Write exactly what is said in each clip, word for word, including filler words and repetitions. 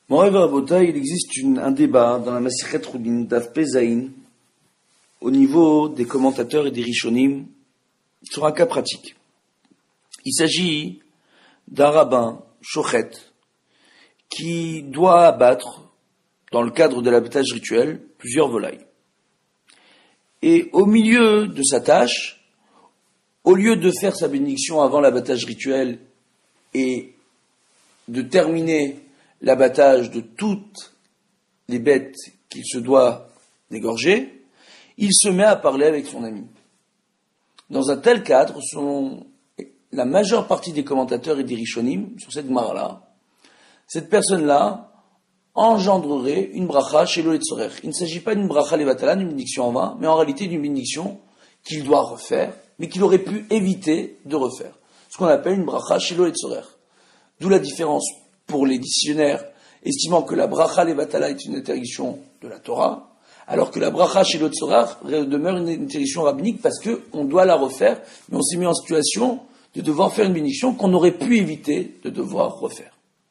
Moraï Rabotai, il existe une, un débat dans la Masichet Roulin d'Av Pezaïn au niveau des commentateurs et des Rishonim sur un cas pratique. Il s'agit d'un rabbin, Shochet, qui doit abattre, dans le cadre de l'abattage rituel, plusieurs volailles. Et au milieu de sa tâche, au lieu de faire sa bénédiction avant l'abattage rituel et de terminer l'abattage de toutes les bêtes qu'il se doit d'égorger, il se met à parler avec son ami. Dans un tel cadre, selon la majeure partie des commentateurs et des rishonim sur cette gemara-là, cette personne-là engendrerait une bracha chez l'Oletzorer. Il ne s'agit pas d'une bracha levatala, d'une bénédiction en vain, mais en réalité d'une bénédiction qu'il doit refaire, mais qu'il aurait pu éviter de refaire. Ce qu'on appelle une bracha chez l'Oletzorer. D'où la différence pour les décisionnaires, estimant que la bracha levatala est une interdiction de la Torah, alors que la bracha chez l'Oletzorer demeure une interdiction rabbinique parce qu'on doit la refaire, mais on s'est mis en situation de devoir faire une bénédiction qu'on aurait pu éviter de devoir refaire.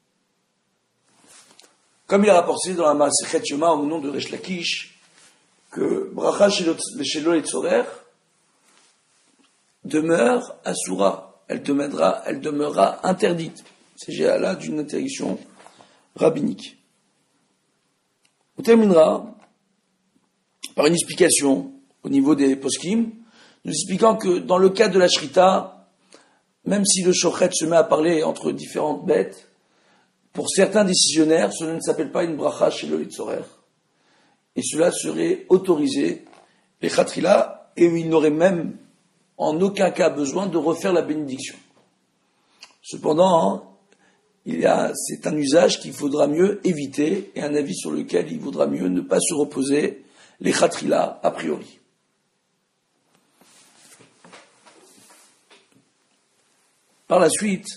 Comme il a rapporté dans la Masechet Yoma au nom de Resh Lakish, que bracha chez l'Oletzorer demeure asura, elle demeurera, elle demeurera interdite. Il s'agit là d'une interdiction rabbinique. On terminera par une explication au niveau des poskim, nous expliquant que dans le cas de la shrita, même si le shochet se met à parler entre différentes bêtes, pour certains décisionnaires, cela ne s'appelle pas une bracha chez le Litzorer. Et cela serait autorisé, les khatrila, et il n'aurait même en aucun cas besoin de refaire la bénédiction. Cependant, il y a, c'est un usage qu'il faudra mieux éviter et un avis sur lequel il vaudra mieux ne pas se reposer, les khatrila, a priori. Par la suite,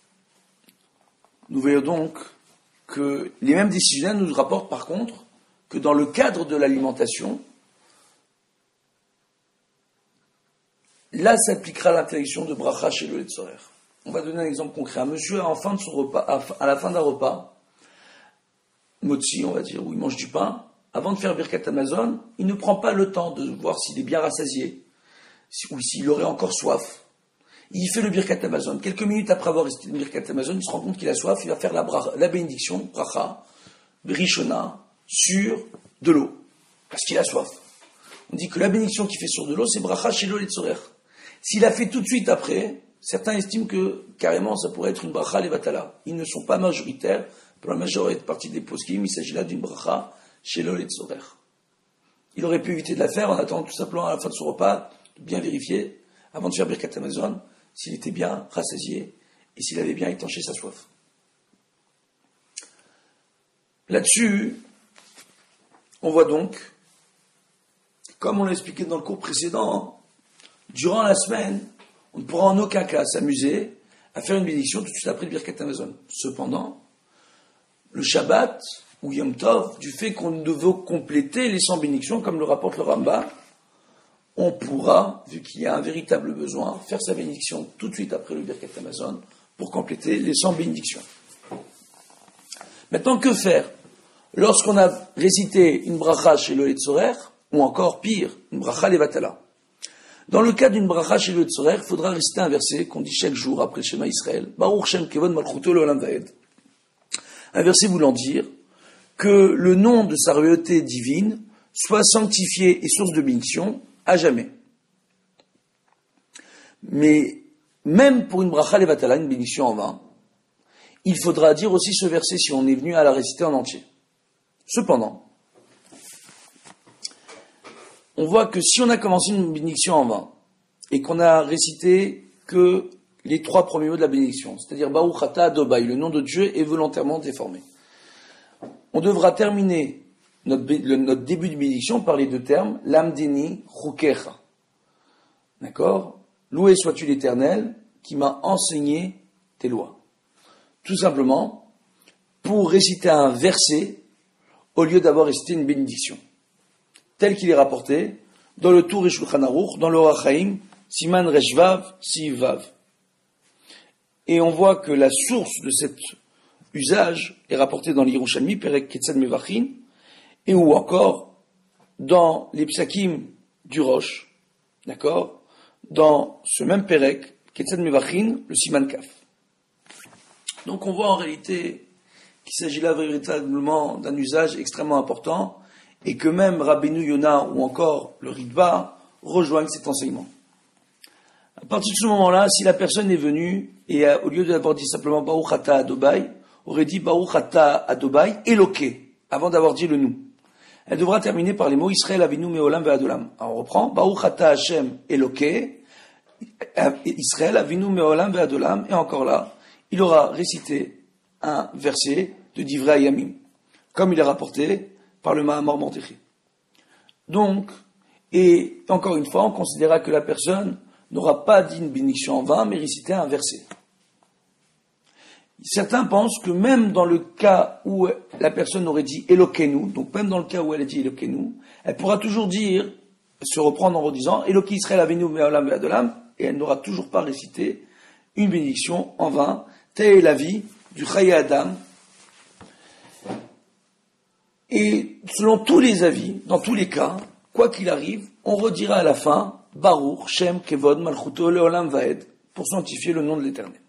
nous voyons donc que les mêmes décisionnaires nous rapportent par contre que dans le cadre de l'alimentation, là s'appliquera l'interdiction de bracha chez le Letzorer. On va donner un exemple concret. Un monsieur, en fin de son repas, à la fin d'un repas, motzi, on va dire, où il mange du pain, avant de faire Birkat Hamazon, il ne prend pas le temps de voir s'il est bien rassasié, ou s'il aurait encore soif. Il fait le Birkat Hamazon. Quelques minutes après avoir récité le Birkat Hamazon, il se rend compte qu'il a soif, il va faire la, bracha, la bénédiction, bracha, rishona, sur de l'eau, parce qu'il a soif. On dit que la bénédiction qu'il fait sur de l'eau, c'est bracha chez l'Oletzorer. S'il a fait tout de suite après, certains estiment que, carrément, ça pourrait être une bracha levatala. Ils ne sont pas majoritaires. Pour la majorité partie des poskim, il s'agit là d'une bracha chez l'Oletzorer. Il aurait pu éviter de la faire en attendant tout simplement à la fin de son repas, de bien vérifier, avant de faire Birkat Hamazon, s'il était bien rassasié et s'il avait bien étanché sa soif. Là-dessus, on voit donc, comme on l'a expliqué dans le cours précédent, durant la semaine, on ne pourra en aucun cas s'amuser à faire une bénédiction tout de suite après le Birkat Hamazon. Cependant, le Shabbat ou Yom Tov, du fait qu'on devait compléter les cent bénédictions, comme le rapporte le Rambam, on pourra, vu qu'il y a un véritable besoin, faire sa bénédiction tout de suite après le Birkat Hamazon pour compléter les cent bénédictions. Maintenant, que faire lorsqu'on a récité une bracha chez le Letzorer, ou encore pire, une bracha levatala? Dans le cas d'une bracha chez le Letzorer, il faudra réciter un verset qu'on dit chaque jour après le Shema Israël, Baruch Shem Kevod Malchuto Leolam Vaed. Un verset voulant dire que le nom de sa royauté divine soit sanctifié et source de bénédiction à jamais. Mais même pour une bracha levatala, une bénédiction en vain, il faudra dire aussi ce verset si on est venu à la réciter en entier. Cependant, on voit que si on a commencé une bénédiction en vain et qu'on a récité que les trois premiers mots de la bénédiction, c'est-à-dire Baruch Ata Adonai, le nom de Dieu est volontairement déformé, on devra terminer Notre, le, notre début de bénédiction par les deux termes, Lamdeni Chukecha. D'accord? Loué sois-tu l'Éternel qui m'a enseigné tes lois. Tout simplement, pour réciter un verset au lieu d'avoir récité une bénédiction. Tel qu'il est rapporté dans le Tour et Shulchan Aruch, dans le Orach Chaim, Siman Reshvav, Sivav. Et on voit que la source de cette usage est rapporté dans l'Yerushalmi, Perek Ketzad Mevachin, et ou encore dans les Psakim du Rosh, d'accord, dans ce même Perek, Ketzad Mevachin, le Siman Kaf. Donc on voit en réalité qu'il s'agit là véritablement d'un usage extrêmement important, et que même Rabbeinu Yonah ou encore le Ritva rejoignent cet enseignement. À partir de ce moment-là, si la personne est venue, et a, au lieu d'avoir dit simplement Baruch Ata Adobai, aurait dit Baruch Ata Adobai Eloké, avant d'avoir dit le nous. Elle devra terminer par les mots Israël Avinu Meolam Ve'adolam. Alors on reprend Baruch Ata Hashem Eloké, Israël Avinu Meolam Ve'adolam, et encore là, il aura récité un verset de Divrei Hayamim, comme il est rapporté par le Mahamor Mordechai. Donc, et encore une fois, on considérera que la personne n'aura pas dit une bénédiction en vain, mais récité un verset. Certains pensent que même dans le cas où la personne aurait dit Elokeinu, donc même dans le cas où elle a dit Elokeinu, elle pourra toujours dire, se reprendre en redisant Eloki Israël Avinu Me'olam Ve'adolam, et elle n'aura toujours pas récité une bénédiction en vain. Telle est la vie du Chaye Adam. Et selon tous les avis, dans tous les cas, quoi qu'il arrive, on redira à la fin Baruch, Shem, Kevod, Malchuto, Leolam Vaed, pour sanctifier le nom de l'Éternel.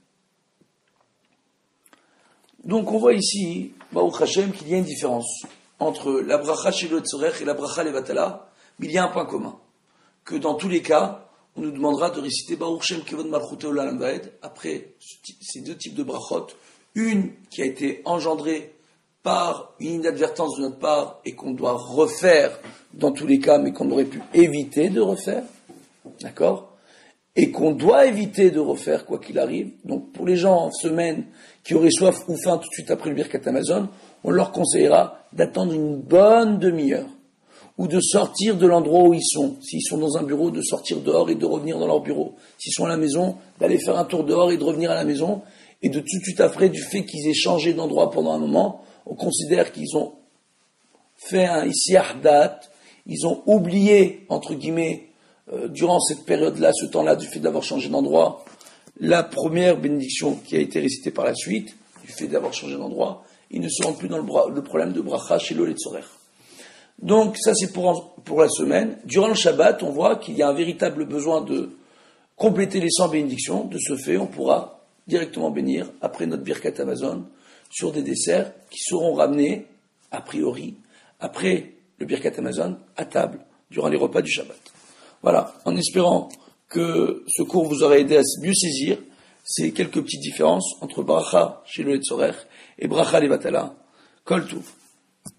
Donc on voit ici, Baruch Hashem, qu'il y a une différence entre la bracha Shelo Etzorech et la bracha Levatala, mais il y a un point commun, que dans tous les cas, on nous demandera de réciter Baruch Shem, Kevod, Malchuto, Leolam Vaed, après ces deux types de brachot, une qui a été engendrée par une inadvertance de notre part et qu'on doit refaire dans tous les cas, mais qu'on aurait pu éviter de refaire, d'accord, et qu'on doit éviter de refaire quoi qu'il arrive. Donc pour les gens en semaine qui auraient soif ou faim tout de suite après le Birkat Hamazon, on leur conseillera d'attendre une bonne demi-heure ou de sortir de l'endroit où ils sont. S'ils sont dans un bureau, de sortir dehors et de revenir dans leur bureau. S'ils sont à la maison, d'aller faire un tour dehors et de revenir à la maison. Et de tout de suite après, du fait qu'ils aient changé d'endroit pendant un moment, on considère qu'ils ont fait un issiardat, ils ont oublié, entre guillemets, euh, durant cette période-là, ce temps-là, du fait d'avoir changé d'endroit, la première bénédiction qui a été récitée par la suite, du fait d'avoir changé d'endroit, ils ne se rendent plus dans le, bra- le problème de bracha chez l'Oletzorer. Donc ça c'est pour, pour la semaine. Durant le Shabbat, on voit qu'il y a un véritable besoin de compléter les cent bénédictions. De ce fait, on pourra directement bénir, après notre Birkat Hamazon, sur des desserts qui seront ramenés, a priori, après le Birkat Hamazon, à table, durant les repas du Shabbat. Voilà, en espérant que ce cours vous aura aidé à mieux saisir ces quelques petites différences entre Bracha chez le Etzorer et Bracha Levatala. Kol Tuv.